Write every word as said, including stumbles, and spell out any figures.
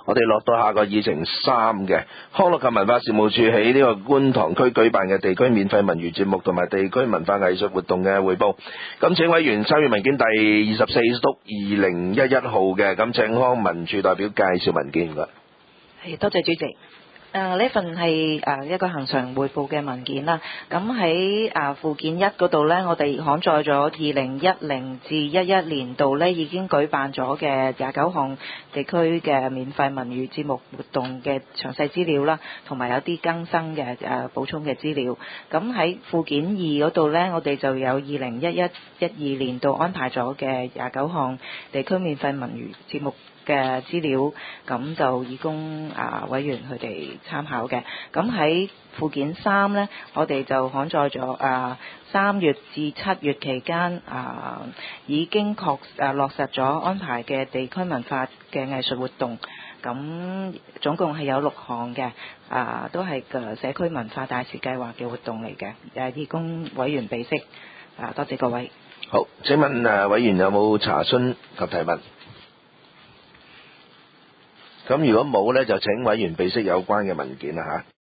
我哋落到下個議程三嘅康樂及文化事務處喺呢個觀塘區舉辦嘅地區免費文娛節目同埋地區文化藝術活動嘅匯報。咁請委員參閱文件第二十四督二零一一號嘅，咁請康文署代表介紹文件㗎。 係，多謝主席。誒呢份係誒一個恆常匯報嘅文件啦。咁喺誒附件一嗰度呢，我哋刊載咗二零一零至一一年度呢已經舉辦咗嘅廿九項地區嘅免費文娛節目活動嘅詳細資料啦，同埋有啲更新嘅誒補充嘅資料。咁喺附件二嗰度呢，我哋就有二零一一、一二年度安排咗嘅廿九項地區免費文娛節目嘅資料，咁就以供啊委員佢哋參考嘅。咁喺附件三呢，我哋就刊載咗啊三月至七月期間啊已經確啊落實咗安排嘅地區文化嘅藝術活動，咁總共係有六項嘅，啊都係個社區文化大使計劃嘅活動嚟嘅，誒以供委員備悉。啊，多謝各位。 好，請問誒委員有冇查詢及提問？咁如果冇呢，就請委員備悉有關嘅文件啦嚇。